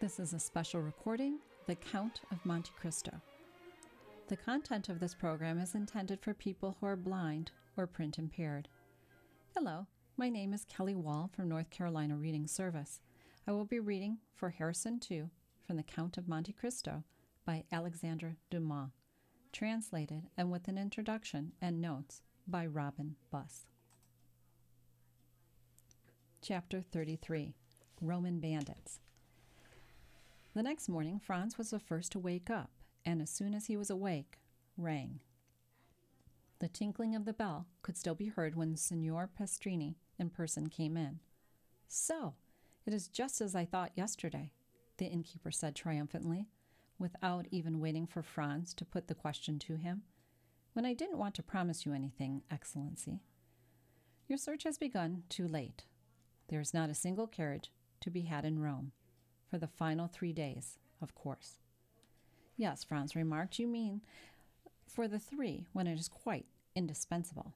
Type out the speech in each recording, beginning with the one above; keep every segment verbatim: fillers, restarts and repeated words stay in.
This is a special recording, The Count of Monte Cristo. The content of this program is intended for people who are blind or print impaired. Hello, my name is Kelly Wall from North Carolina Reading Service. I will be reading for Harrison two from The Count of Monte Cristo by Alexandre Dumas, translated and with an introduction and notes by Robin Buss. Chapter thirty-three, Roman Bandits. The next morning, Franz was the first to wake up, and as soon as he was awake, rang. The tinkling of the bell could still be heard when Signor Pastrini in person came in. "So, it is just as I thought yesterday," the innkeeper said triumphantly, without even waiting for Franz to put the question to him. "When I didn't want to promise you anything, Excellency. Your search has begun too late. There is not a single carriage to be had in Rome. For the final three days, of course." "Yes," Franz remarked, "you mean for the three, when it is quite indispensable."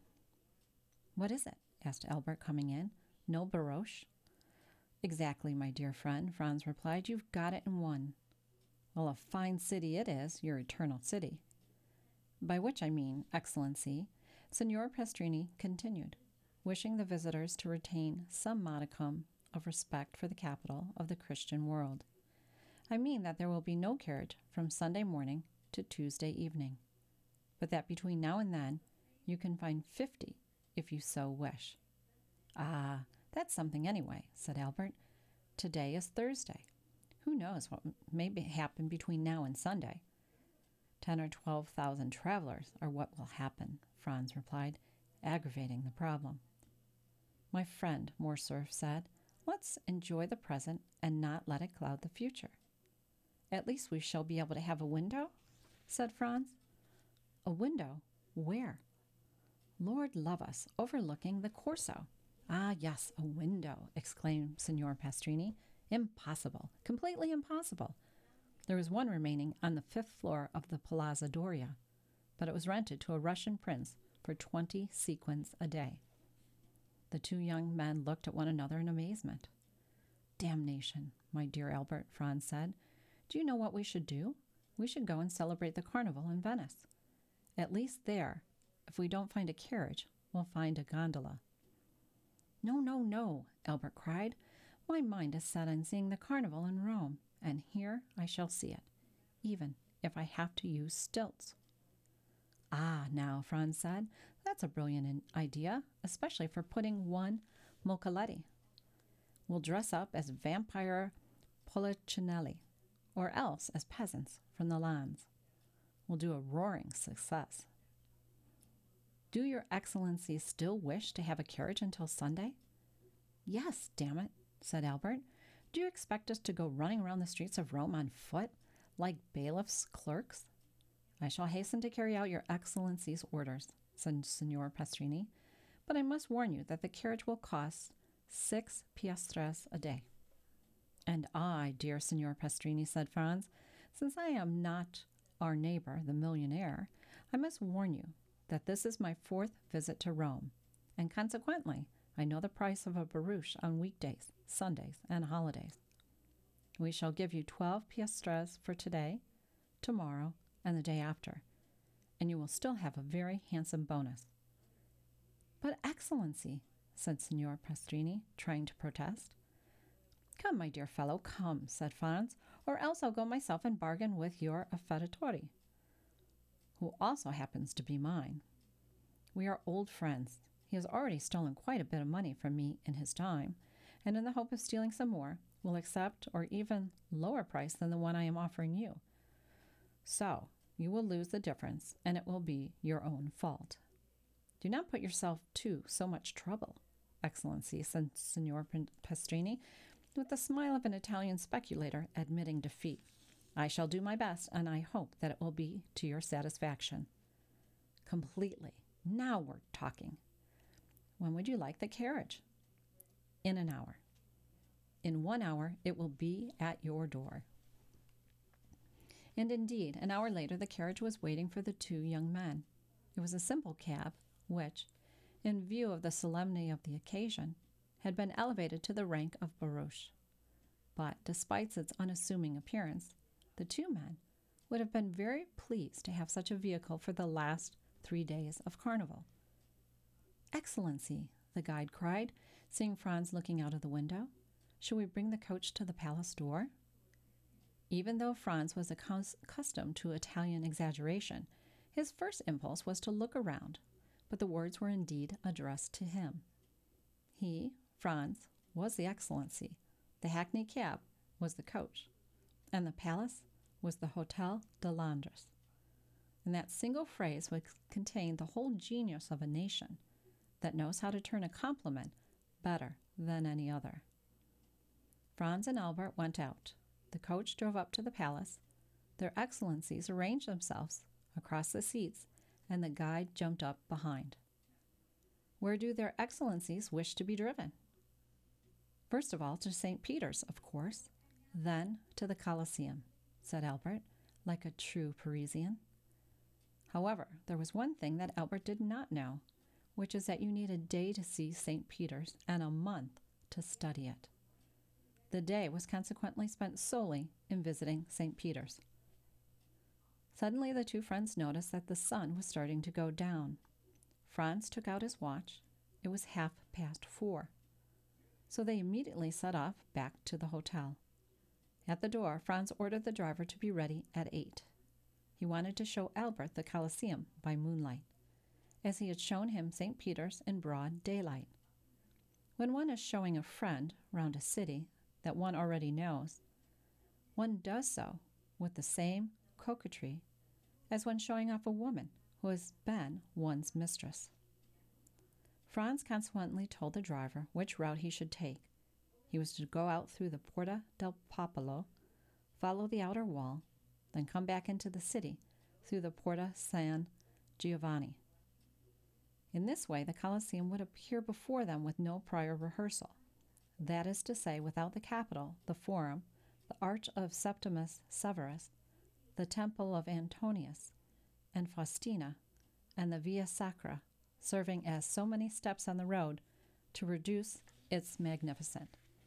"What is it?" asked Albert, coming in. "No barouche?" "Exactly, my dear friend," Franz replied. "You've got it in one." "Well, a fine city it is, your eternal city." "By which I mean, Excellency," Signor Pastrini continued, wishing the visitors to retain some modicum of respect for the capital of the Christian world, "I mean that there will be no carriage from Sunday morning to Tuesday evening, but that between now and then you can find fifty if you so wish." "Ah, that's something anyway," said Albert. "Today is Thursday. Who knows what may be happen between now and Sunday?" Ten or twelve thousand travelers are what will happen," Franz replied, aggravating the problem. "My friend," Morcerf said, "let's enjoy the present and not let it cloud the future." "At least we shall be able to have a window?" said Franz. "A window? Where?" "Lord love us, overlooking the Corso." "Ah, yes, a window!" exclaimed Signor Pastrini. "Impossible, completely impossible. There is one remaining on the fifth floor of the Palazzo Doria, but it was rented to a Russian prince for twenty sequins a day." The two young men looked at one another in amazement. "Damnation, my dear Albert," Franz said. "Do you know what we should do? We should go and celebrate the carnival in Venice. At least there, if we don't find a carriage, we'll find a gondola." "No, no, no," Albert cried. "My mind is set on seeing the carnival in Rome, and here I shall see it, even if I have to use stilts." "Ah, now," Franz said, "that's a brilliant idea, especially for putting one Moccaletti. We'll dress up as vampire Policinelli, or else as peasants from the lands. We'll do a roaring success." "Do your Excellency still wish to have a carriage until Sunday?" "Yes, damn it," said Albert. "Do you expect us to go running around the streets of Rome on foot, like bailiffs' clerks?" "I shall hasten to carry out your Excellency's orders," said Signor Pastrini, "but I must warn you that the carriage will cost six piastres a day." "And I, dear Signor Pastrini," said Franz, "since I am not our neighbor, the millionaire, I must warn you that this is my fourth visit to Rome, and consequently I know the price of a barouche on weekdays, Sundays, and holidays. We shall give you twelve piastres for today, tomorrow, and the day after, and you will still have a very handsome bonus." "But, Excellency," said Signor Pastrini, trying to protest. "Come, my dear fellow, come," said Franz, "or else I'll go myself and bargain with your affettatore, who also happens to be mine. We are old friends. He has already stolen quite a bit of money from me in his time, and in the hope of stealing some more, will accept or even lower price than the one I am offering you. So, you will lose the difference, and it will be your own fault. Do not put yourself to so much trouble, Excellency," said Signor Pastrini, with the smile of an Italian speculator admitting defeat. "I shall do my best, and I hope that it will be to your satisfaction." "Completely. Now we're talking." "When would you like the carriage?" "In an hour." "In one hour it will be at your door." And indeed, an hour later the carriage was waiting for the two young men. It was a simple cab, which, in view of the solemnity of the occasion, had been elevated to the rank of barouche. but despite its unassuming appearance, the two men would have been very pleased to have such a vehicle for the last three days of carnival. "Excellency," the guide cried, seeing Franz looking out of the window, "shall we bring the coach to the palace door?" Even though Franz was accustomed to Italian exaggeration, his first impulse was to look around, but the words were indeed addressed to him. He, Franz, was the Excellency, the hackney cab was the coach, and the palace was the Hotel de Londres. And that single phrase would contain the whole genius of a nation that knows how to turn a compliment better than any other. Franz and Albert went out. The coach drove up to the palace. Their Excellencies arranged themselves across the seats, and the guide jumped up behind. "Where do their Excellencies wish to be driven?" "First of all to Saint Peter's, of course, then to the Colosseum," said Albert, like a true Parisian. However, there was one thing that Albert did not know, which is that you need a day to see Saint Peter's and a month to study it. The day was consequently spent solely in visiting Saint Peter's. Suddenly the two friends noticed that the sun was starting to go down. Franz took out his watch. It was half past four. So they immediately set off back to the hotel. At the door, Franz ordered the driver to be ready at eight. He wanted to show Albert the Colosseum by moonlight, as he had shown him Saint Peter's in broad daylight. When one is showing a friend round a city that one already knows, one does so with the same coquetry as when showing off a woman who has been one's mistress. Franz consequently told the driver which route he should take. He was to go out through the Porta del Popolo, follow the outer wall, then come back into the city through the Porta San Giovanni. In this way, the Colosseum would appear before them with no prior rehearsal. That is to say, without the Capitol, the Forum, the Arch of Septimus Severus, the Temple of Antonius and Faustina, and the Via Sacra, serving as so many steps on the road to reduce its magnificence.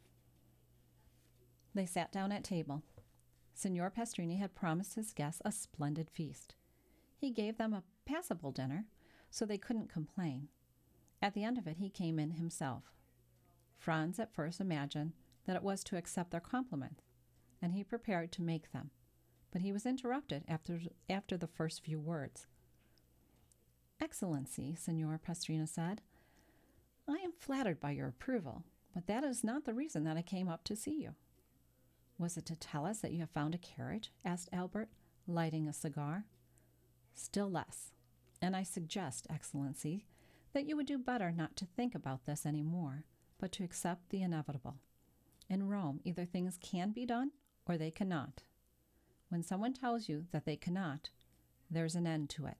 They sat down at table. Signor Pastrini had promised his guests a splendid feast. He gave them a passable dinner, so they couldn't complain. At the end of it, he came in himself. Franz at first imagined that it was to accept their compliments, and he prepared to make them, but he was interrupted after, after the first few words. "Excellency," Signor Pastrini said, "I am flattered by your approval, but that is not the reason that I came up to see you." "Was it to tell us that you have found a carriage?" asked Albert, lighting a cigar. "Still less. And I suggest, Excellency, that you would do better not to think about this any more, but to accept the inevitable. In Rome, either things can be done or they cannot. When someone tells you that they cannot, there's an end to it.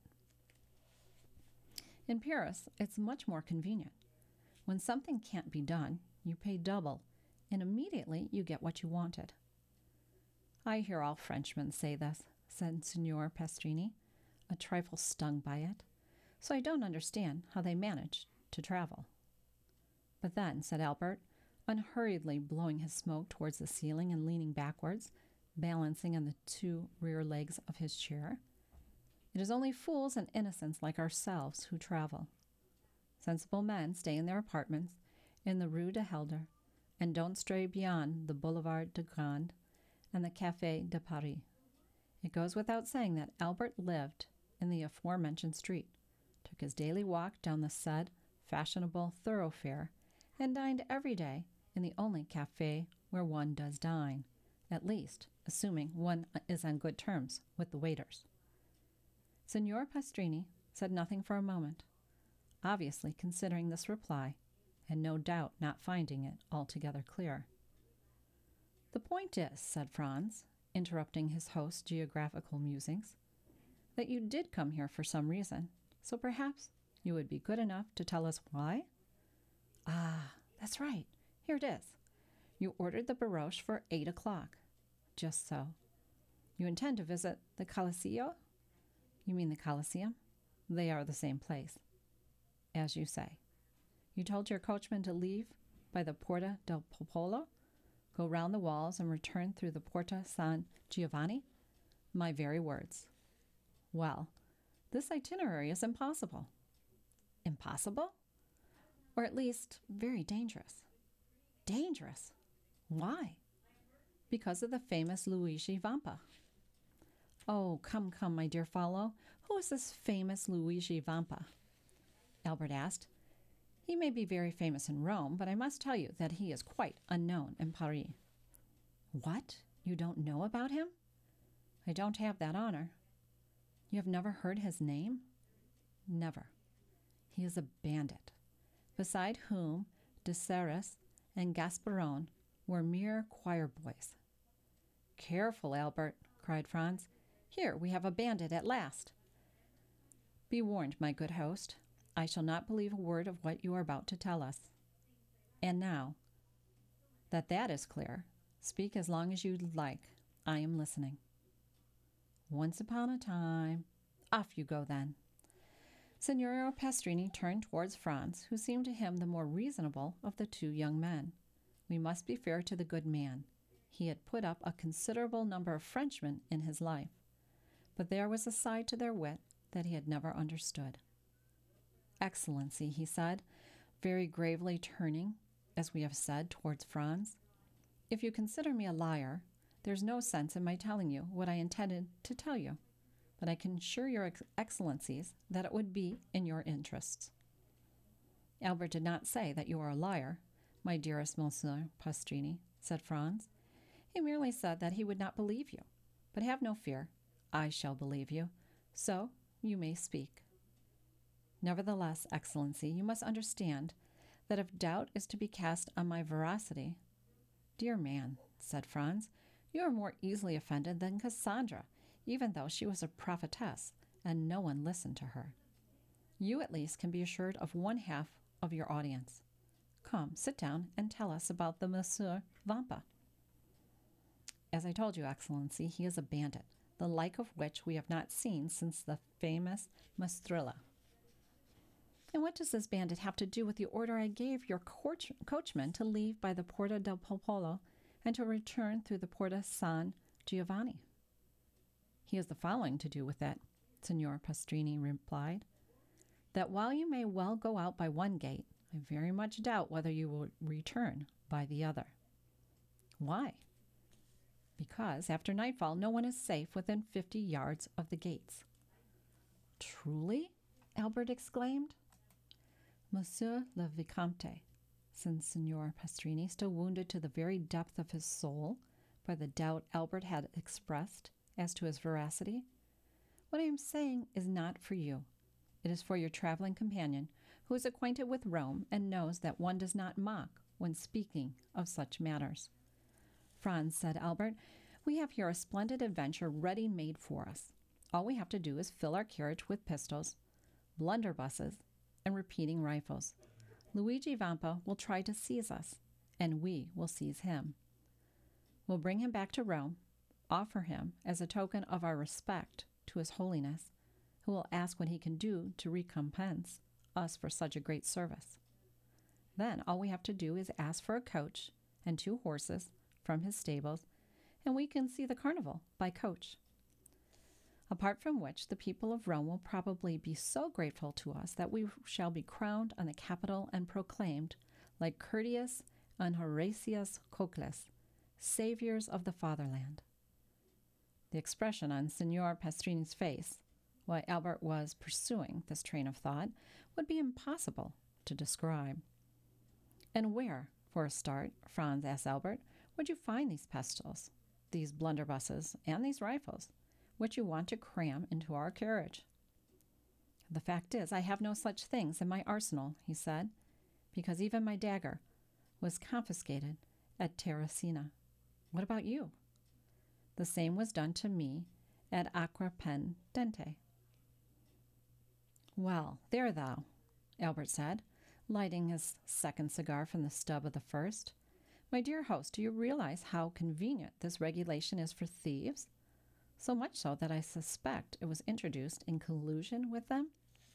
In Paris, it's much more convenient. When something can't be done, you pay double, and immediately you get what you wanted." "I hear all Frenchmen say this," said Signor Pastrini, a trifle stung by it, "so I don't understand how they manage to travel." "But then," said Albert, unhurriedly blowing his smoke towards the ceiling and leaning backwards, balancing on the two rear legs of his chair, "it is only fools and innocents like ourselves who travel. Sensible men stay in their apartments in the Rue de Helder and don't stray beyond the Boulevard de Gand and the Café de Paris." It goes without saying that Albert lived in the aforementioned street, took his daily walk down the said fashionable thoroughfare, and dined every day in the only café where one does dine, at least assuming one is on good terms with the waiters. Signor Pastrini said nothing for a moment, obviously considering this reply, and no doubt not finding it altogether clear. "The point is," said Franz, interrupting his host's geographical musings, "that you did come here for some reason, so perhaps you would be good enough to tell us why?" "Ah, that's right. Here it is. You ordered the barouche for eight o'clock." "Just so." "You intend to visit the Coliseo?" "You mean the Colosseum? They are the same place." "As you say." "You told your coachman to leave by the Porta del Popolo?" Go round the walls and return through the Porta San Giovanni? My very words. Well, this itinerary is impossible. Impossible? Or at least very dangerous. Dangerous? Why? Because of the famous Luigi Vampa. Oh, come, come, my dear fellow. Who is this famous Luigi Vampa? Albert asked. He may be very famous in Rome, but I must tell you that he is quite unknown in Paris. What? You don't know about him? I don't have that honor. You have never heard his name? Never. He is a bandit, beside whom Deseris and Gasparon were mere choir boys. Careful, Albert, cried Franz. Here we have a bandit at last. Be warned, my good host. I shall not believe a word of what you are about to tell us. And now, that that is clear, speak as long as you like. I am listening. Once upon a time. Off you go, then. Signor Pastrini turned towards Franz, who seemed to him the more reasonable of the two young men. We must be fair to the good man. He had put up a considerable number of Frenchmen in his life, but there was a side to their wit that he had never understood. Excellency, he said, very gravely turning, as we have said, towards Franz, if you consider me a liar, there's no sense in my telling you what I intended to tell you, but I can assure your ex- excellencies that it would be in your interests. Albert did not say that you are a liar, my dearest Monsieur Pastrini, said Franz. He merely said that he would not believe you. But have no fear, I shall believe you, so you may speak. Nevertheless, Excellency, you must understand that if doubt is to be cast on my veracity— Dear man, said Franz, you are more easily offended than Cassandra, even though she was a prophetess, and no one listened to her. You at least can be assured of one half of your audience. Come, sit down and tell us about the Monsieur Vampa. As I told you, Excellency, he is a bandit, the like of which we have not seen since the famous Maestrilla. And what does this bandit have to do with the order I gave your coach- coachman to leave by the Porta del Popolo and to return through the Porta San Giovanni? He has the following to do with it, Signor Pastrini replied, that while you may well go out by one gate, I very much doubt whether you will return by the other. Why? Because after nightfall no one is safe within fifty yards of the gates. Truly? Albert exclaimed. Monsieur le Vicomte, said Signor Pastrini, still wounded to the very depth of his soul by the doubt Albert had expressed as to his veracity, what I am saying is not for you. It is for your traveling companion, who is acquainted with Rome and knows that one does not mock when speaking of such matters. Franz, said Albert, we have here a splendid adventure ready made for us. All we have to do is fill our carriage with pistols, blunderbusses, and repeating rifles. Luigi Vampa will try to seize us, and we will seize him. We'll bring him back to Rome, offer him as a token of our respect to His Holiness, who will ask what he can do to recompense us for such a great service. Then all we have to do is ask for a coach and two horses from his stables, and we can see the carnival by coach. Apart from which, the people of Rome will probably be so grateful to us that we shall be crowned on the Capitol and proclaimed, like Curtius and Horatius Cocles, saviors of the fatherland. The expression on Signor Pastrini's face, while Albert was pursuing this train of thought, would be impossible to describe. And where, for a start, Franz asked Albert, would you find these pistols, these blunderbusses, and these rifles, which you want to cram into our carriage? The fact is, I have no such things in my arsenal, he said, because even my dagger was confiscated at Terracina. What about you? The same was done to me at Aquapendente. Well, there thou, Albert said, lighting his second cigar from the stub of the first. My dear host, do you realize how convenient this regulation is for thieves? So much so that I suspect it was introduced in collusion with them.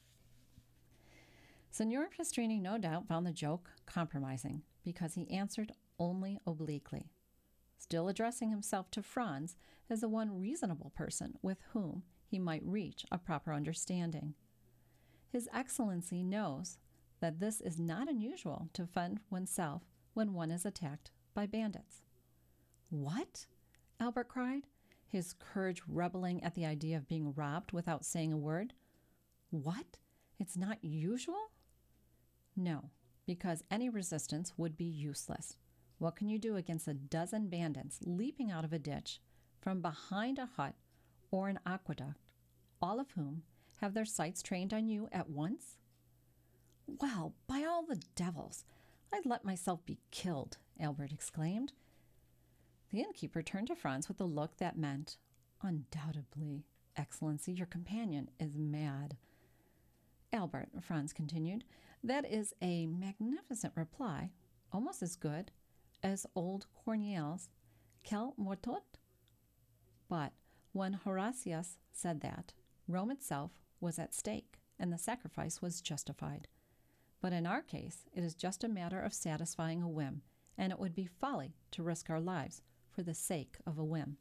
Signor Pastrini no doubt found the joke compromising, because he answered only obliquely. still addressing himself to Franz as the one reasonable person with whom he might reach a proper understanding. His Excellency knows that this is not unusual to defend oneself when one is attacked by bandits. What? Albert cried, his courage rebelling at the idea of being robbed without saying a word. What? It's not usual? No, because any resistance would be useless. What can you do against a dozen bandits leaping out of a ditch, from behind a hut or an aqueduct, all of whom have their sights trained on you at once? Well, by all the devils, I'd let myself be killed, Albert exclaimed. The innkeeper turned to Franz with a look that meant, undoubtedly, Excellency, your companion is mad. Albert, Franz continued, that is a magnificent reply, almost as good as old Corneille's Quel mortot? But when Horatius said that, Rome itself was at stake, and the sacrifice was justified. But in our case, it is just a matter of satisfying a whim, and it would be folly to risk our lives for the sake of a whim.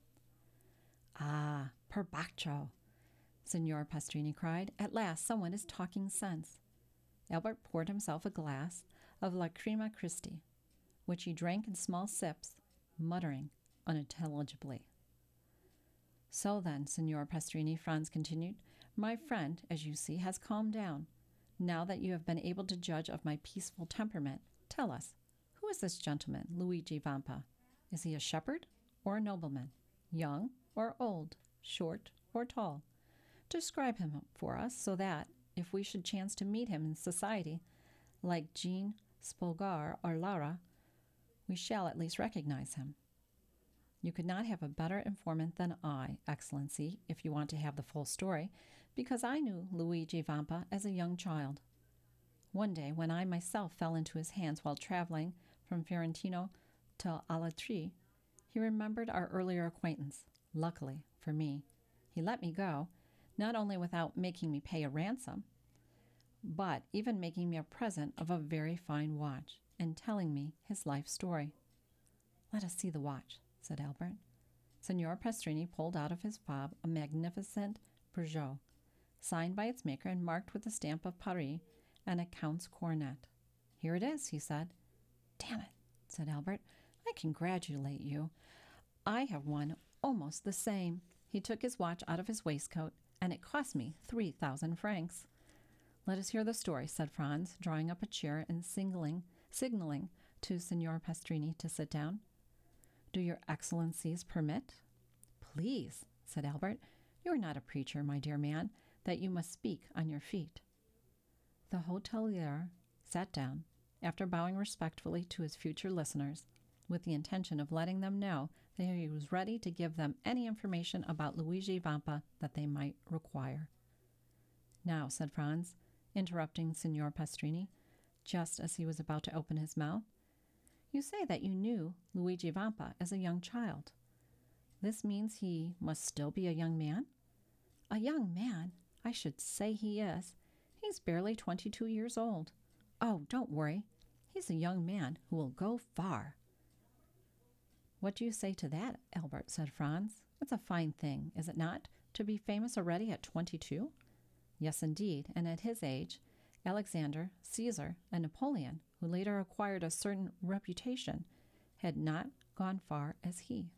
Ah, perbaccio, Signor Pastrini cried. At last someone is talking sense. Albert poured himself a glass of Lacrima Christi, which he drank in small sips, muttering unintelligibly. So then, Signor Pastrini, Franz continued, my friend, as you see, has calmed down. Now that you have been able to judge of my peaceful temperament, tell us, who is this gentleman, Luigi Vampa? Is he a shepherd or a nobleman, young or old, short or tall? Describe him for us so that, if we should chance to meet him in society, like Jean Spolgar or Lara, we shall at least recognize him. You could not have a better informant than I, Excellency, if you want to have the full story, because I knew Luigi Vampa as a young child. One day, when I myself fell into his hands while traveling from Fiorentino to Alatri, he remembered our earlier acquaintance. Luckily for me, he let me go, not only without making me pay a ransom, but even making me a present of a very fine watch and telling me his life story. Let us see the watch, said Albert. Signor Pastrini pulled out of his fob a magnificent Peugeot, signed by its maker and marked with the stamp of Paris and a count's coronet. Here it is, he said. Damn it, said Albert. I congratulate you. I have one almost the same. He took his watch out of his waistcoat, and it cost me three thousand francs. Let us hear the story, said Franz, drawing up a chair and signaling, signaling to Signor Pastrini to sit down. Do your excellencies permit? Please, said Albert. You are not a preacher, my dear man, that you must speak on your feet. The hotelier sat down, after bowing respectfully to his future listeners, with the intention of letting them know that he was ready to give them any information about Luigi Vampa that they might require. Now, said Franz, interrupting Signor Pastrini, just as he was about to open his mouth, you say that you knew Luigi Vampa as a young child. This means he must still be a young man? A young man? I should say he is. He's barely twenty-two years old. Oh, don't worry. He's a young man who will go far. What do you say to that, Albert, said Franz. It's a fine thing, is it not, to be famous already at twenty-two? Yes, indeed, and at his age, Alexander, Caesar, and Napoleon, who later acquired a certain reputation, had not gone far as he.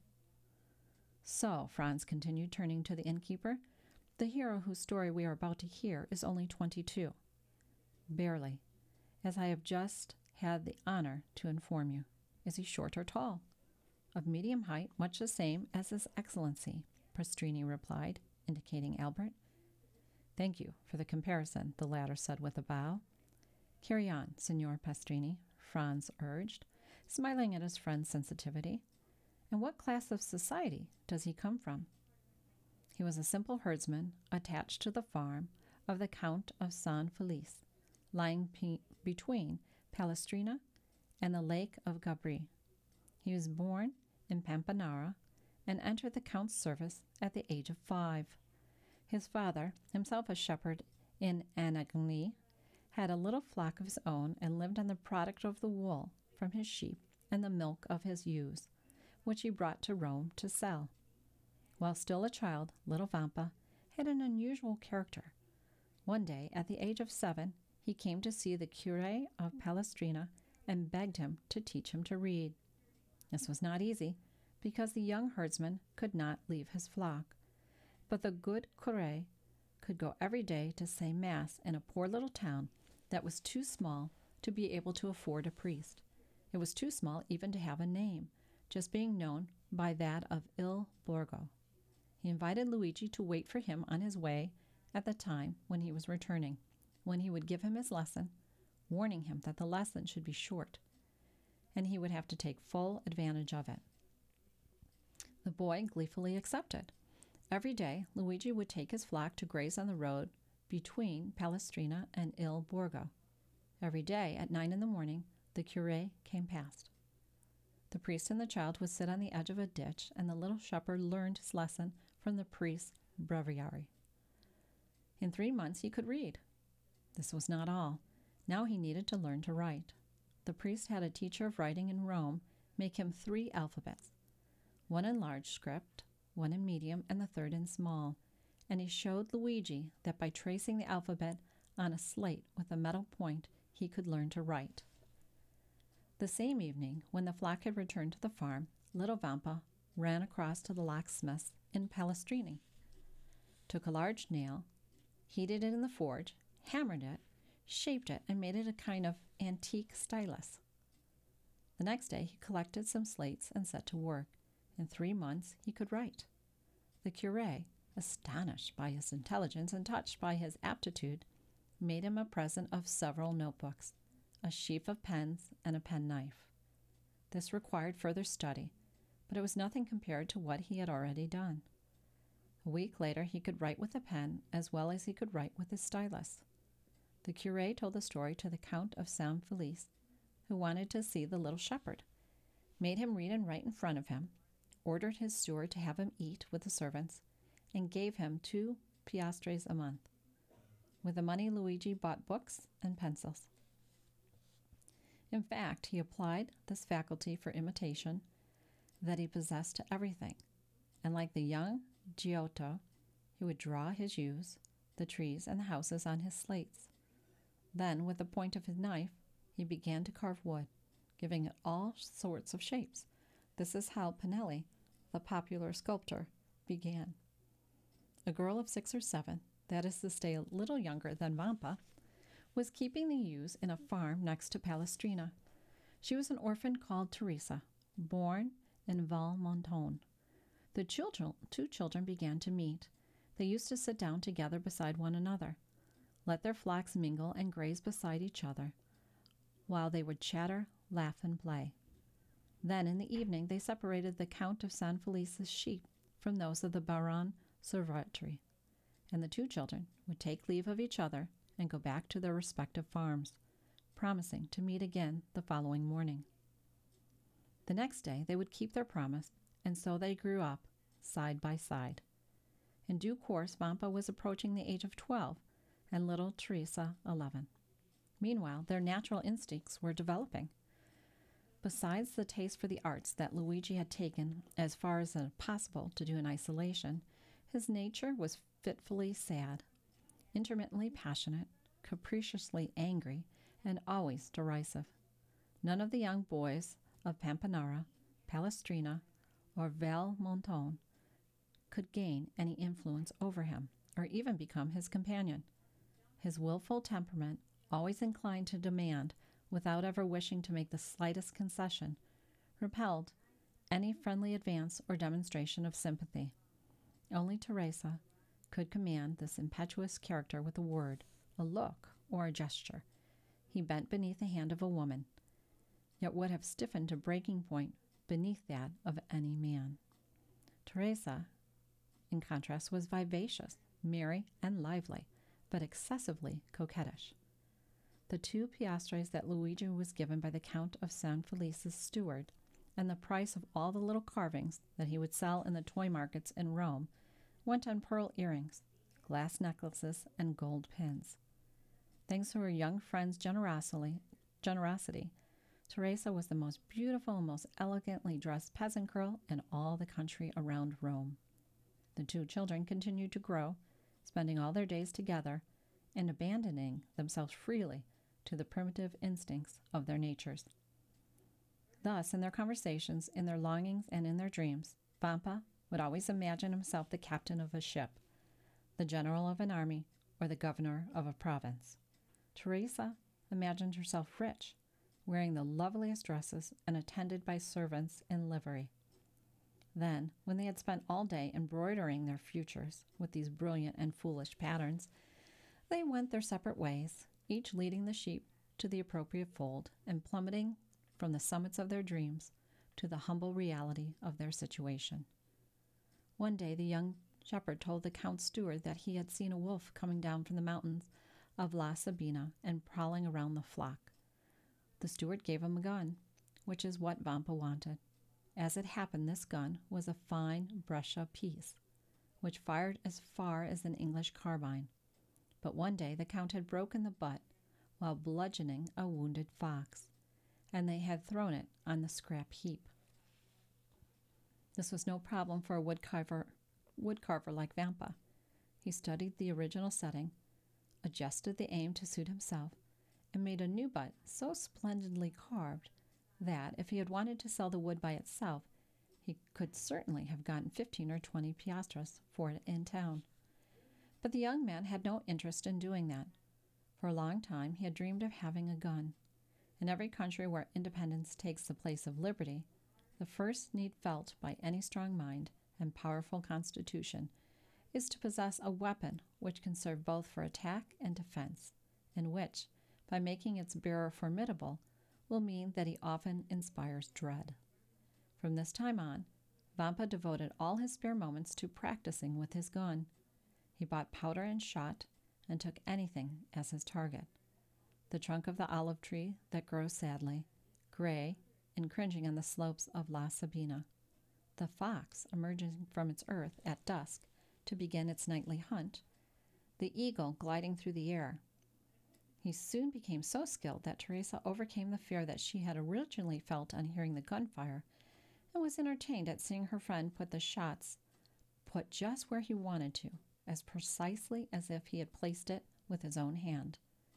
So, Franz continued, turning to the innkeeper, the hero whose story we are about to hear is only twenty-two. Barely, as I have just had the honor to inform you. Is he short or tall? Of medium height, much the same as His Excellency, Pastrini replied, indicating Albert. Thank you for the comparison, the latter said with a bow. Carry on, Signor Pastrini, Franz urged, smiling at his friend's sensitivity. And what class of society does he come from? He was a simple herdsman attached to the farm of the Count of San Felice, lying pe- between Palestrina and the Lake of Gabri. He was born in Pampinara and entered the Count's service at the age of five. His father, himself a shepherd in Anagni, had a little flock of his own and lived on the product of the wool from his sheep and the milk of his ewes, which he brought to Rome to sell. While still a child, little Vampa had an unusual character. One day, at the age of seven, he came to see the curé of Palestrina and begged him to teach him to read. This was not easy, because the young herdsman could not leave his flock. But the good curé could go every day to say Mass in a poor little town that was too small to be able to afford a priest. It was too small even to have a name, just being known by that of Il Borgo. He invited Luigi to wait for him on his way at the time when he was returning, when he would give him his lesson, warning him that the lesson should be short, and he would have to take full advantage of it. The boy gleefully accepted. Every day, Luigi would take his flock to graze on the road between Palestrina and Il Borgo. Every day, at nine in the morning, the curé came past. The priest and the child would sit on the edge of a ditch, and the little shepherd learned his lesson from the priest's breviary. In three months, he could read. This was not all. Now he needed to learn to write. The priest had a teacher of writing in Rome make him three alphabets, one in large script, one in medium, and the third in small, and he showed Luigi that by tracing the alphabet on a slate with a metal point, he could learn to write. The same evening, when the flock had returned to the farm, little Vampa ran across to the locksmith's in Palestrini, took a large nail, heated it in the forge, hammered it, shaped it, and made it a kind of antique stylus. The next day he collected some slates and set to work. In three months he could write. The curé, astonished by his intelligence and touched by his aptitude, made him a present of several notebooks, a sheaf of pens, and a penknife. This required further study, but it was nothing compared to what he had already done. A week later he could write with a pen as well as he could write with his stylus. The curé told the story to the Count of San Felice, who wanted to see the little shepherd, made him read and write in front of him, ordered his steward to have him eat with the servants, and gave him two piastres a month. With the money, Luigi bought books and pencils. In fact, he applied this faculty for imitation that he possessed to everything, and like the young Giotto, he would draw his yews, the trees, and the houses on his slates. Then, with the point of his knife, he began to carve wood, giving it all sorts of shapes. This is how Pinelli, the popular sculptor, began. A girl of six or seven, that is to say a little younger than Vampa, was keeping the ewes in a farm next to Palestrina. She was an orphan called Teresa, born in Valmontone. The children, two children began to meet. They used to sit down together beside one another, let their flocks mingle and graze beside each other, while they would chatter, laugh, and play. Then in the evening they separated the Count of San Felice's sheep from those of the Baron Cervetri, and the two children would take leave of each other and go back to their respective farms, promising to meet again the following morning. The next day they would keep their promise, and so they grew up, side by side. In due course, Vampa was approaching the age of twelve, and little Teresa eleven. Meanwhile, their natural instincts were developing. Besides the taste for the arts that Luigi had taken as far as possible to do in isolation, his nature was fitfully sad, intermittently passionate, capriciously angry, and always derisive. None of the young boys of Pampinara, Palestrina, or Valmontone could gain any influence over him, or even become his companion. His willful temperament, always inclined to demand without ever wishing to make the slightest concession, repelled any friendly advance or demonstration of sympathy. Only Teresa could command this impetuous character with a word, a look, or a gesture. He bent beneath the hand of a woman, yet would have stiffened to breaking point beneath that of any man. Teresa, in contrast, was vivacious, merry, and lively, but excessively coquettish. The two piastres that Luigi was given by the Count of San Felice's steward, and the price of all the little carvings that he would sell in the toy markets in Rome, went on pearl earrings, glass necklaces, and gold pins. Thanks to her young friend's generosity, generosity, Teresa was the most beautiful and most elegantly dressed peasant girl in all the country around Rome. The two children continued to grow, spending all their days together and abandoning themselves freely to the primitive instincts of their natures. Thus, in their conversations, in their longings, and in their dreams, Vampa would always imagine himself the captain of a ship, the general of an army, or the governor of a province. Teresa imagined herself rich, wearing the loveliest dresses and attended by servants in livery. Then, when they had spent all day embroidering their futures with these brilliant and foolish patterns, they went their separate ways, each leading the sheep to the appropriate fold and plummeting from the summits of their dreams to the humble reality of their situation. One day the young shepherd told the count's steward that he had seen a wolf coming down from the mountains of La Sabina and prowling around the flock. The steward gave him a gun, which is what Vampa wanted. As it happened, this gun was a fine Brescia piece, which fired as far as an English carbine. But one day the count had broken the butt while bludgeoning a wounded fox, and they had thrown it on the scrap heap. This was no problem for a woodcarver, woodcarver like Vampa. He studied the original setting, adjusted the aim to suit himself, and made a new butt so splendidly carved that, if he had wanted to sell the wood by itself, he could certainly have gotten fifteen or twenty piastres for it in town. But the young man had no interest in doing that. For a long time he had dreamed of having a gun. In every country where independence takes the place of liberty, the first need felt by any strong mind and powerful constitution is to possess a weapon which can serve both for attack and defense, and which, by making its bearer formidable, will mean that he often inspires dread. From this time on, Vampa devoted all his spare moments to practicing with his gun. He bought powder and shot, and took anything as his target. The trunk of the olive tree that grows sadly, gray and cringing on the slopes of La Sabina. The fox emerging from its earth at dusk to begin its nightly hunt. The eagle gliding through the air. He soon became so skilled that Teresa overcame the fear that she had originally felt on hearing the gunfire, and was entertained at seeing her friend put the shots put just where he wanted to, as precisely as if he had placed it with his own hand.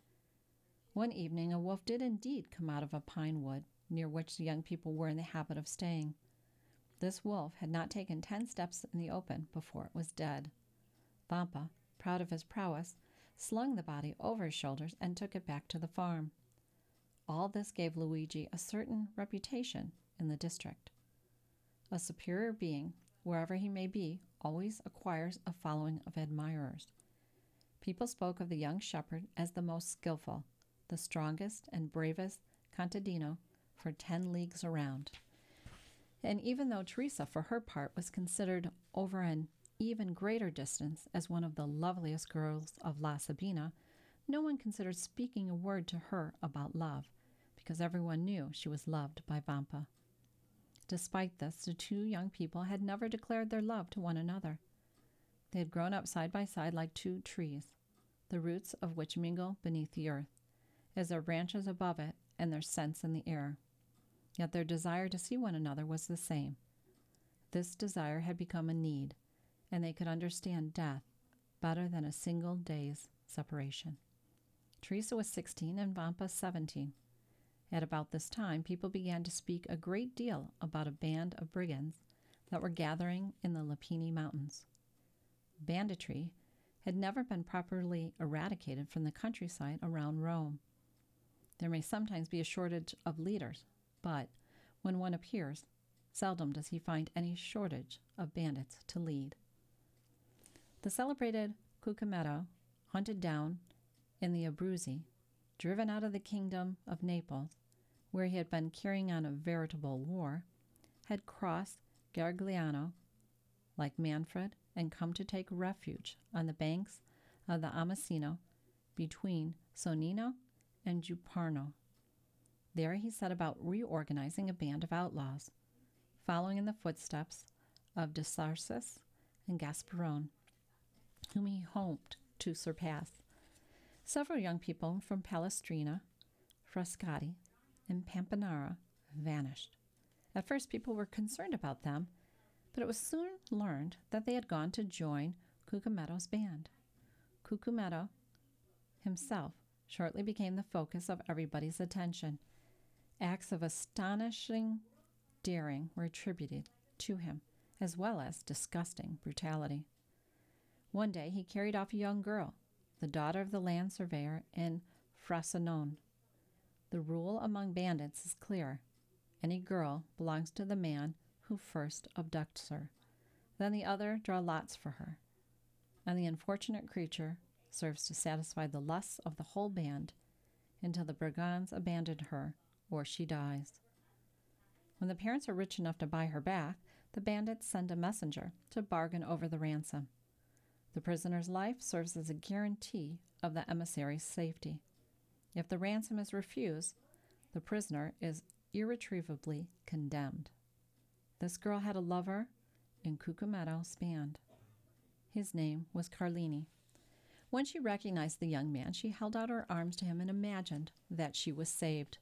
One evening a wolf did indeed come out of a pine wood near which the young people were in the habit of staying. This wolf had not taken ten steps in the open before it was dead. Vampa, proud of his prowess, slung the body over his shoulders and took it back to the farm. All this gave Luigi a certain reputation in the district. A superior being, wherever he may be, always acquires a following of admirers. People spoke of the young shepherd as the most skillful, the strongest and bravest contadino for ten leagues around. And even though Teresa, for her part, was considered over an even greater distance as one of the loveliest girls of La Sabina, no one considered speaking a word to her about love, because everyone knew she was loved by Vampa. Despite this, the two young people had never declared their love to one another. They had grown up side by side like two trees, the roots of which mingle beneath the earth, as their branches above it and their scents in the air. Yet their desire to see one another was the same. This desire had become a need, and they could understand death better than a single day's separation. Teresa was sixteen and Vampa seventeen. At about this time, people began to speak a great deal about a band of brigands that were gathering in the Lepini Mountains. Banditry had never been properly eradicated from the countryside around Rome. There may sometimes be a shortage of leaders, but when one appears, seldom does he find any shortage of bandits to lead. The celebrated Cucumetto, hunted down in the Abruzzi, driven out of the kingdom of Naples, where he had been carrying on a veritable war, had crossed Garigliano, like Manfred, and come to take refuge on the banks of the Amasino between Sonnino and Giuparno. There he set about reorganizing a band of outlaws, following in the footsteps of De Sarsis and Gasparone, whom he hoped to surpass. Several young people from Palestrina, Frascati, and Pampinara vanished. At first, people were concerned about them, but it was soon learned that they had gone to join Cucumetto's band. Cucumetto himself shortly became the focus of everybody's attention. Acts of astonishing daring were attributed to him, as well as disgusting brutality. One day he carried off a young girl, the daughter of the land surveyor in Frosinone. The rule among bandits is clear. Any girl belongs to the man who first abducts her. Then the other draw lots for her, and the unfortunate creature serves to satisfy the lusts of the whole band until the brigands abandon her or she dies. When the parents are rich enough to buy her back, the bandits send a messenger to bargain over the ransom. The prisoner's life serves as a guarantee of the emissary's safety. If the ransom is refused, the prisoner is irretrievably condemned. This girl had a lover in Cucumetto's band. His name was Carlini. When she recognized the young man, she held out her arms to him and imagined that she was saved.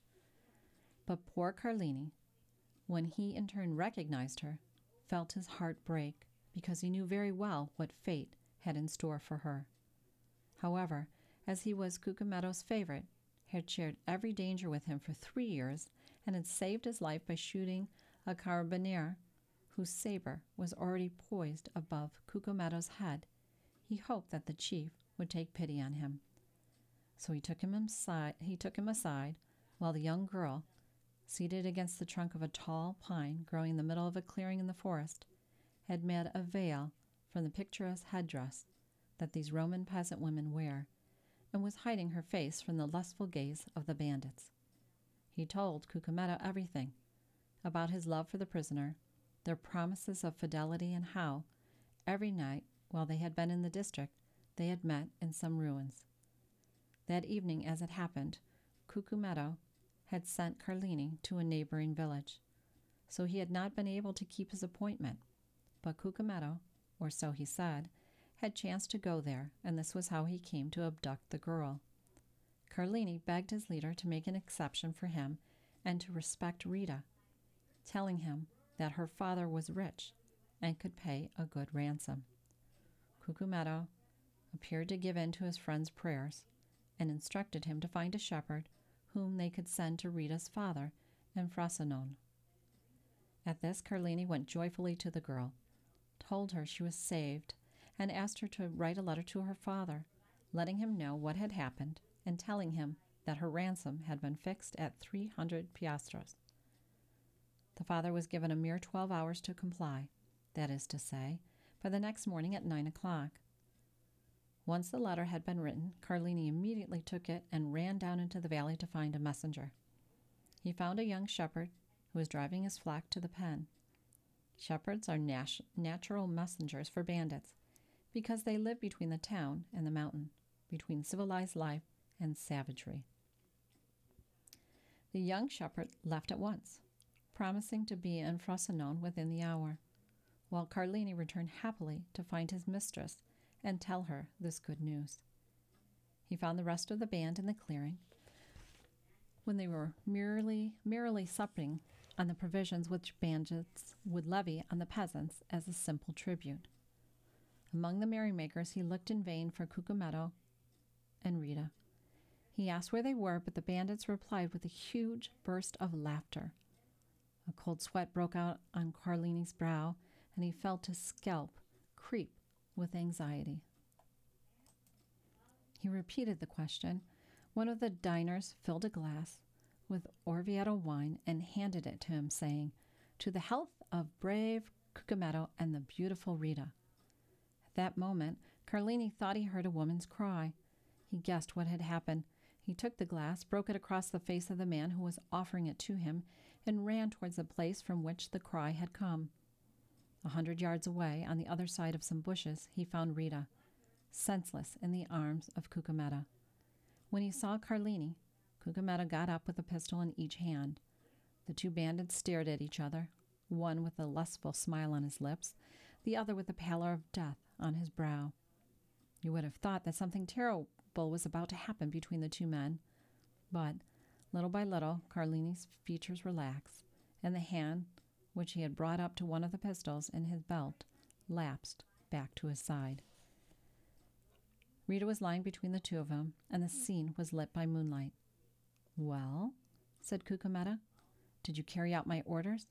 But poor Carlini, when he in turn recognized her, felt his heart break because he knew very well what fate had in store for her. However, as he was Cucumetto's favorite, had shared every danger with him for three years, and had saved his life by shooting a carabinier whose saber was already poised above Cucumetto's head, he hoped that the chief would take pity on him. So he took him aside, he took him aside while the young girl, seated against the trunk of a tall pine growing in the middle of a clearing in the forest, had made a veil from the picturesque headdress that these Roman peasant women wear, and was hiding her face from the lustful gaze of the bandits. He told Cucumetto everything about his love for the prisoner, their promises of fidelity, and how, every night while they had been in the district, they had met in some ruins. That evening, as it happened, Cucumetto had sent Carlini to a neighboring village, so he had not been able to keep his appointment. But Cucumetto, or so he said, had chanced to go there, and this was how he came to abduct the girl. Carlini begged his leader to make an exception for him and to respect Rita, telling him that her father was rich and could pay a good ransom. Cucumetto appeared to give in to his friend's prayers and instructed him to find a shepherd whom they could send to Rita's father in Frosinone. At this, Carlini went joyfully to the girl, told her she was saved, and asked her to write a letter to her father, letting him know what had happened and telling him that her ransom had been fixed at three hundred piastres. The father was given a mere twelve hours to comply, that is to say, by the next morning at nine o'clock. Once the letter had been written, Carlini immediately took it and ran down into the valley to find a messenger. He found a young shepherd who was driving his flock to the pen. Shepherds are nat- natural messengers for bandits because they live between the town and the mountain, between civilized life and savagery. The young shepherd left at once, promising to be in Frosinone within the hour, while Carlini returned happily to find his mistress and tell her this good news. He found the rest of the band in the clearing when they were merely, merrily supping on the provisions which bandits would levy on the peasants as a simple tribute. Among the merrymakers he looked in vain for Cucumetto and Rita. He asked where they were, but the bandits replied with a huge burst of laughter. A cold sweat broke out on Carlini's brow, and he felt his scalp creep with anxiety. He repeated the question. One of the diners filled a glass with Orvieto wine and handed it to him, saying, "To the health of brave Cucumetto and the beautiful Rita." At that moment, Carlini thought he heard a woman's cry. He guessed what had happened. He took the glass, broke it across the face of the man who was offering it to him, and ran towards the place from which the cry had come. A hundred yards away, on the other side of some bushes, he found Rita, senseless in the arms of Cucumetto. When he saw Carlini, Cucumetto got up with a pistol in each hand. The two bandits stared at each other, one with a lustful smile on his lips, the other with the pallor of death on his brow. You would have thought that something terrible was about to happen between the two men, but, Little by little, Carlini's features relaxed, and the hand, which he had brought up to one of the pistols in his belt, lapsed back to his side. Rita was lying between the two of them, and the scene was lit by moonlight. "Well?" said Cucumetto. "Did you carry out my orders?"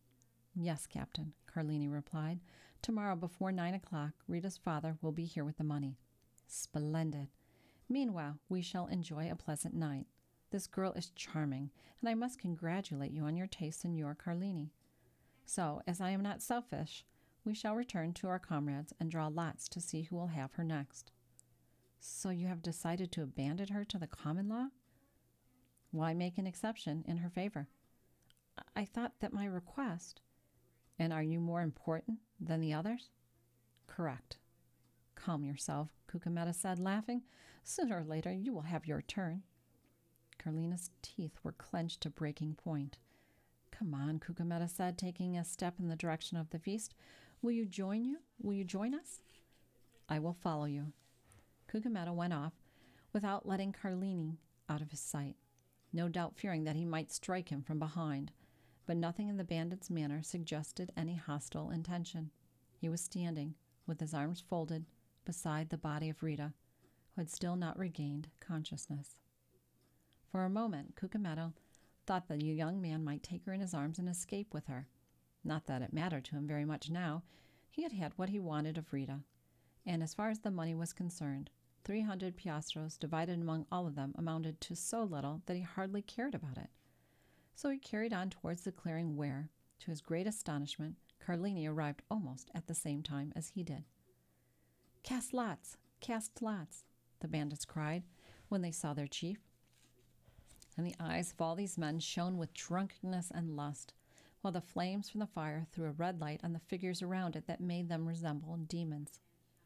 "Yes, Captain," Carlini replied. "Tomorrow before nine o'clock, Rita's father will be here with the money." "Splendid. Meanwhile, we shall enjoy a pleasant night. This girl is charming, and I must congratulate you on your taste, Signor Carlini. So, as I am not selfish, we shall return to our comrades and draw lots to see who will have her next." "So you have decided to abandon her to the common law?" "Why make an exception in her favor?" "I thought that my request—" "And are you more important than the others?" "Correct." "Calm yourself," Cucumetto said, laughing. "Sooner or later you will have your turn." Carlini's teeth were clenched to breaking point. "Come on," Cucumetto said, taking a step in the direction of the feast. "Will you join you? Will you join us?" "I will follow you." Cucumetto went off without letting Carlini out of his sight, no doubt fearing that he might strike him from behind, but nothing in the bandit's manner suggested any hostile intention. He was standing, with his arms folded, beside the body of Rita, who had still not regained consciousness. For a moment, Cucumetto thought the young man might take her in his arms and escape with her. Not that it mattered to him very much now. He had had what he wanted of Rita, and as far as the money was concerned, three hundred piastres divided among all of them amounted to so little that he hardly cared about it. So he carried on towards the clearing where, to his great astonishment, Carlini arrived almost at the same time as he did. "Cast lots! Cast lots!" the bandits cried when they saw their chief. And the eyes of all these men shone with drunkenness and lust, while the flames from the fire threw a red light on the figures around it that made them resemble demons.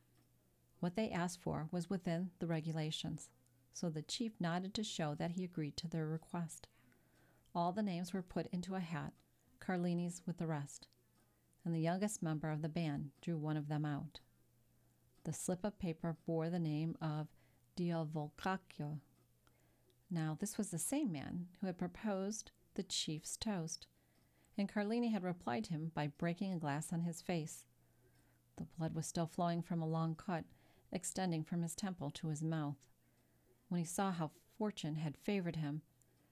What they asked for was within the regulations, so the chief nodded to show that he agreed to their request. All the names were put into a hat, Carlini's with the rest, and the youngest member of the band drew one of them out. The slip of paper bore the name of Diavolcaccio. Now, this was the same man who had proposed the chief's toast, and Carlini had replied to him by breaking a glass on his face. The blood was still flowing from a long cut extending from his temple to his mouth. When he saw how fortune had favored him,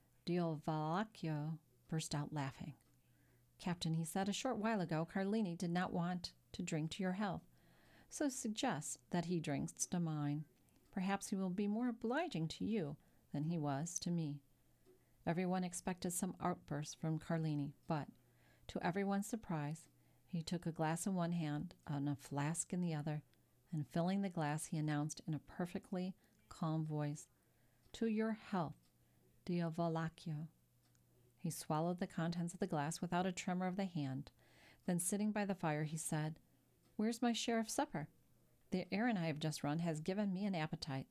Diavolacchio burst out laughing. "Captain," he said, "a short while ago Carlini did not want to drink to your health, so suggest that he drinks to mine. Perhaps he will be more obliging to you than he was to me." Everyone expected some outburst from Carlini, but, to everyone's surprise, he took a glass in one hand and a flask in the other, and filling the glass, he announced in a perfectly calm voice, "To your health, Diavolacchio." He swallowed the contents of the glass without a tremor of the hand. Then, sitting by the fire, he said, "Where's my share of supper? The errand I have just run has given me an appetite."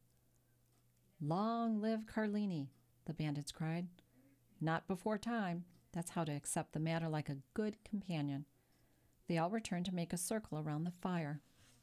"Long live Carlini!" the bandits cried. "Not before time. That's how to accept the matter like a good companion." They all returned to make a circle around the fire,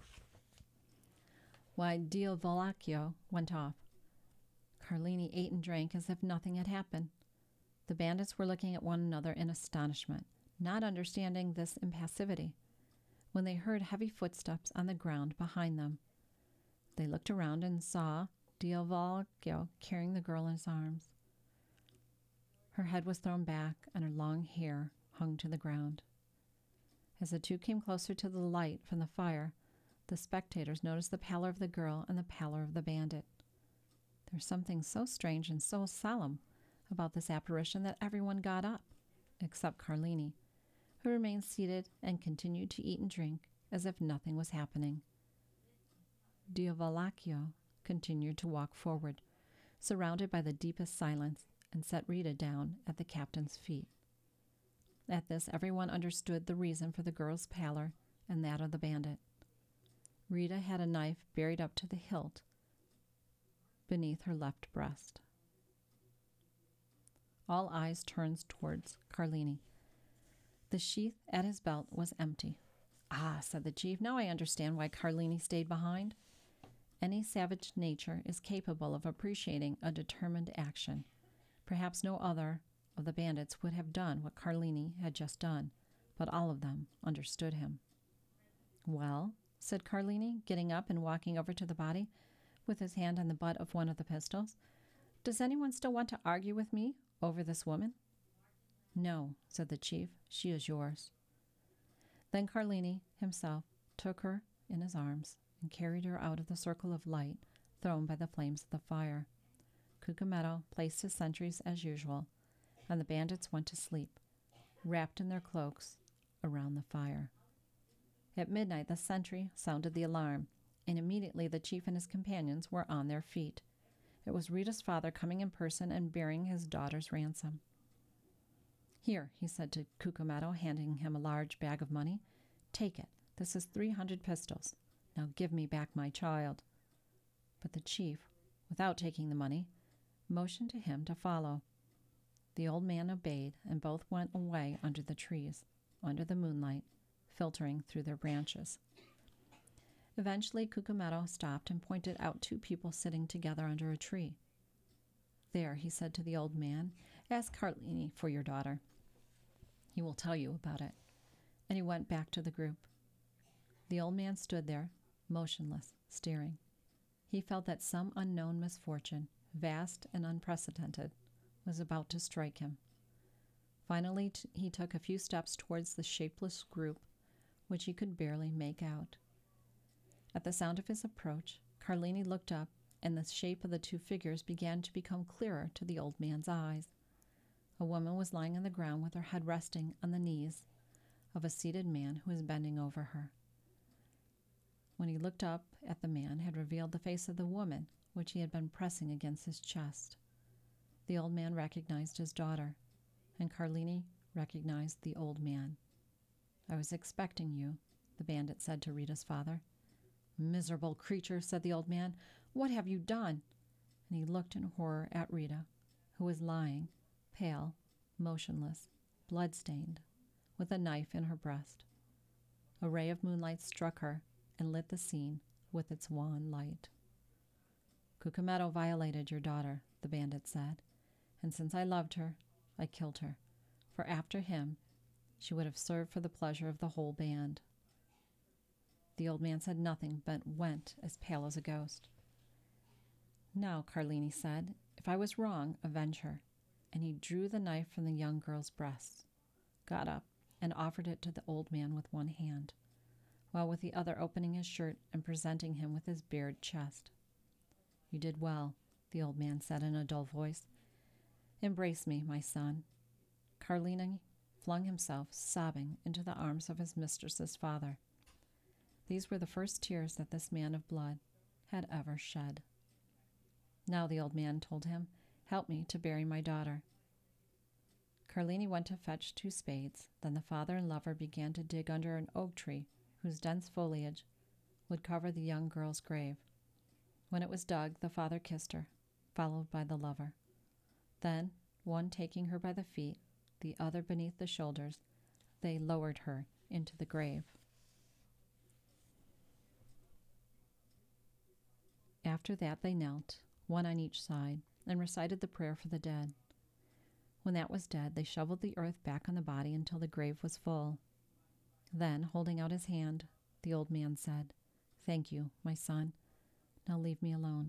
while Diavolacchio went off. Carlini ate and drank as if nothing had happened. The bandits were looking at one another in astonishment, not understanding this impassivity, when they heard heavy footsteps on the ground behind them. They looked around and saw Diavolacchio carrying the girl in his arms. Her head was thrown back, and her long hair hung to the ground. As the two came closer to the light from the fire, the spectators noticed the pallor of the girl and the pallor of the bandit. There was something so strange and so solemn about this apparition that everyone got up, except Carlini, who remained seated and continued to eat and drink as if nothing was happening. Diavolacchio continued to walk forward, surrounded by the deepest silence, and set Rita down at the captain's feet. At this, everyone understood the reason for the girl's pallor and that of the bandit. Rita had a knife buried up to the hilt beneath her left breast. All eyes turned towards Carlini. The sheath at his belt was empty. "Ah," said the chief, "now I understand why Carlini stayed behind." Any savage nature is capable of appreciating a determined action, Perhaps no other of the bandits would have done what Carlini had just done, but all of them understood him. "Well," said Carlini, getting up and walking over to the body with his hand on the butt of one of the pistols. "Does anyone still want to argue with me over this woman?" "No," said the chief. "She is yours." Then Carlini himself took her in his arms and carried her out of the circle of light thrown by the flames of the fire. Cucumetto placed his sentries as usual, and the bandits went to sleep, wrapped in their cloaks around the fire. At midnight the sentry sounded the alarm, and immediately the chief and his companions were on their feet. It was Rita's father coming in person and bearing his daughter's ransom. "Here," he said to Cucumetto, handing him a large bag of money. "Take it. This is three hundred pistols. Now give me back my child." But the chief, without taking the money, motioned to him to follow. The old man obeyed, and both went away under the trees, under the moonlight, filtering through their branches. Eventually Cucumetto stopped and pointed out two people sitting together under a tree. "There," he said to the old man, "ask Carlini for your daughter. He will tell you about it." And he went back to the group. The old man stood there, motionless, staring. He felt that some unknown misfortune, vast and unprecedented, was about to strike him. Finally t- he took a few steps towards the shapeless group, which he could barely make out. At the sound of his approach, Carlini looked up, and the shape of the two figures began to become clearer to the old man's eyes. A woman was lying on the ground with her head resting on the knees of a seated man who was bending over her. When he looked up at the man, had revealed the face of the woman, which he had been pressing against his chest. The old man recognized his daughter, and Carlini recognized the old man. "I was expecting you," the bandit said to Rita's father. "Miserable creature," said the old man. "What have you done?" And he looked in horror at Rita, who was lying, pale, motionless, blood-stained, with a knife in her breast. A ray of moonlight struck her and lit the scene with its wan light. "Cucumetto violated your daughter," the bandit said, "and since I loved her, I killed her, for after him she would have served for the pleasure of the whole band." The old man said nothing, but went as pale as a ghost. "Now," Carlini said, "if I was wrong, avenge her." And he drew the knife from the young girl's breast, got up, and offered it to the old man with one hand, while with the other opening his shirt and presenting him with his bared chest. "You did well," the old man said in a dull voice. "Embrace me, my son." Carlini flung himself, sobbing, into the arms of his mistress's father. These were the first tears that this man of blood had ever shed. "Now," the old man told him, "help me to bury my daughter." Carlini went to fetch two spades. Then the father and lover began to dig under an oak tree whose dense foliage would cover the young girl's grave. When it was dug, the father kissed her, followed by the lover. Then, one taking her by the feet, the other beneath the shoulders, they lowered her into the grave. After that they knelt, one on each side, and recited the prayer for the dead. When that was dead, they shoveled the earth back on the body until the grave was full. Then, holding out his hand, the old man said, "Thank you, my son. Now leave me alone."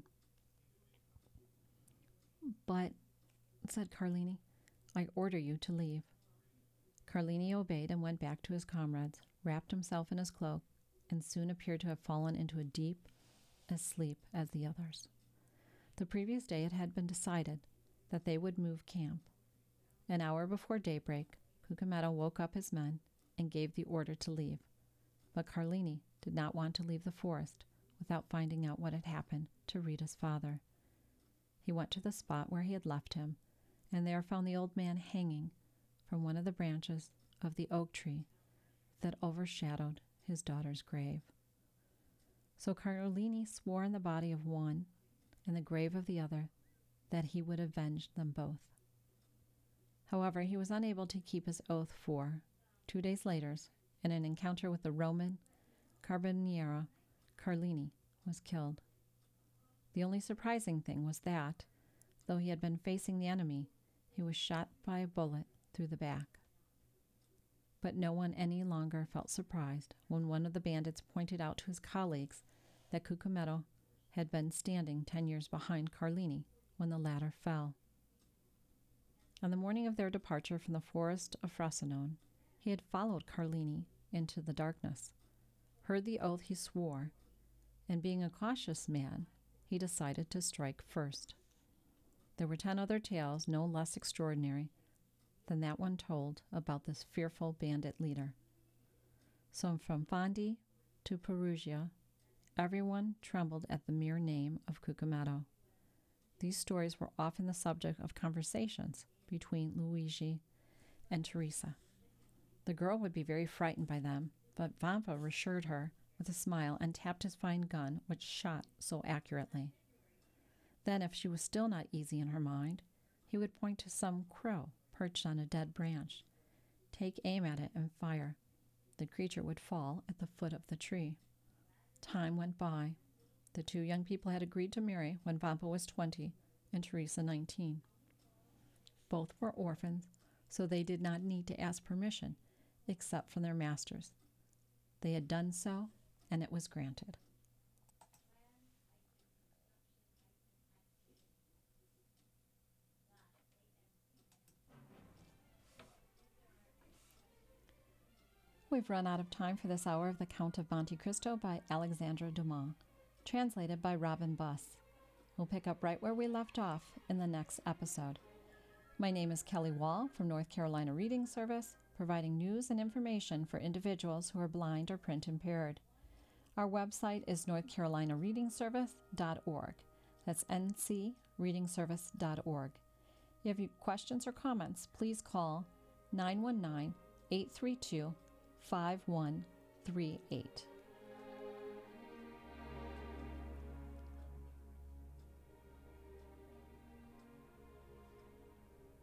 "But," said Carlini, "I order you to leave." Carlini obeyed and went back to his comrades, wrapped himself in his cloak, and soon appeared to have fallen into a deep as sleep as the others. The previous day it had been decided that they would move camp. An hour before daybreak, Cucumetto woke up his men and gave the order to leave. But Carlini did not want to leave the forest without finding out what had happened to Rita's father. He went to the spot where he had left him, and there found the old man hanging from one of the branches of the oak tree that overshadowed his daughter's grave. So Carlini swore in the body of one and the grave of the other that he would avenge them both. However, he was unable to keep his oath, for, two days later, in an encounter with the Roman Carabinieri, Carlini was killed. The only surprising thing was that, though he had been facing the enemy, He was shot by a bullet through the back. But no one any longer felt surprised when one of the bandits pointed out to his colleagues that Cucumetto had been standing ten years behind Carlini when the latter fell. On the morning of their departure from the forest of Frosinone, he had followed Carlini into the darkness, heard the oath he swore, and being a cautious man, he decided to strike first. There were ten other tales no less extraordinary than that one told about this fearful bandit leader. So from Fondi to Perugia, everyone trembled at the mere name of Cucumetto. These stories were often the subject of conversations between Luigi and Teresa. The girl would be very frightened by them, but Vampa reassured her with a smile and tapped his fine gun, which shot so accurately. Then, if she was still not easy in her mind, he would point to some crow perched on a dead branch, take aim at it, and fire. The creature would fall at the foot of the tree. Time went by. The two young people had agreed to marry when Vampa was twenty and Teresa nineteen. Both were orphans, so they did not need to ask permission, except from their masters. They had done so, and it was granted. We've run out of time for this hour of The Count of Monte Cristo by Alexandre Dumas, translated by Robin Buss. We'll pick up right where we left off in the next episode. My name is Kelly Wall from North Carolina Reading Service, providing news and information for individuals who are blind or print impaired. Our website is north carolina reading service dot org. That's n c reading service dot org. If you have questions or comments, please call nine one nine, eight three two, five one three eight.